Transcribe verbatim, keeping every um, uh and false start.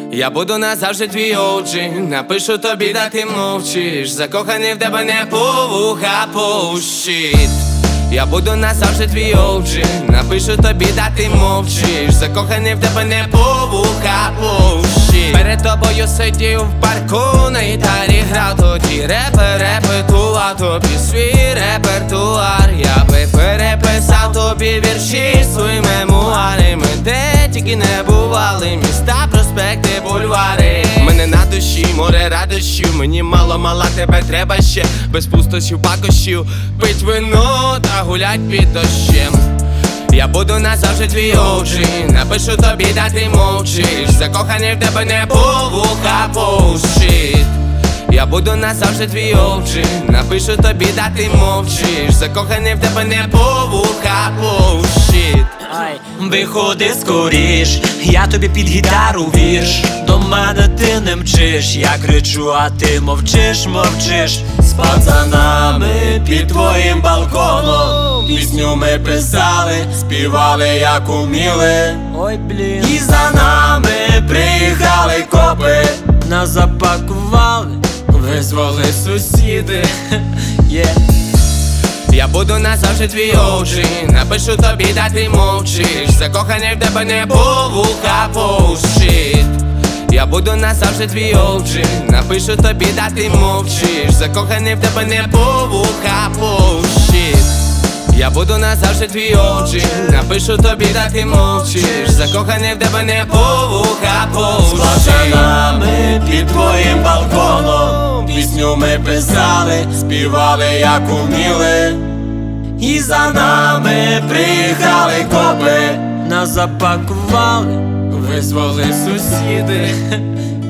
Я буду назавжди твій оджі, напишу тобі, да ти мовчиш. Закоханий в тебе не по вуха пущить. Я буду назавжди твій оджі, напишу тобі, да ти мовчиш. Закоханий в тебе не по вуха пущить. Перед тобою сидів в парку, на гітарі грав тоді репер, репетував тобі свій репертуар. Я би переписав тобі вірші, свої мемуари. Ми де тільки не бували, міста, проспекти, бульвари. Мене на душі, море радощів, мені мало-мало, тебе треба ще. Без пустощів, пакощів, пить вино та гулять під дощем. Я буду назавжди твій оджі, напишу тобі, да ти мовчиш. Закоханий в тебе не по вуха пущить. Я буду назавжди твій оджі, напишу тобі, да ти мовчиш. Закоханий в тебе не по вуха пущить. Виходи скоріш, я тобі під гітару вірш. До мене ти не мчиш, я кричу, а ти мовчиш, мовчиш. З пацанами під твоїм балконом пісню ми писали, співали як уміли. Ой, блін. І за нами приїхали копи, нас запакували, визвали сусіди. yeah. Я буду назавжди твій оджі, напишу тобі, да ти мовчиш. Закоханий в тебе не по вуха пущить. Я буду назавжди твій оджі, напишу тобі, да ти мовчиш. Закоханий в тебе не по вуха пущить. Я буду назавжди твій оджі, напишу тобі, да ти мовчиш. Закоханий в тебе не по вуха пущить. З пацанами під твоїм балконом пісню ми писали, співали як уміли. І за нами приїхали копи, нас запакували, визвали сусіди.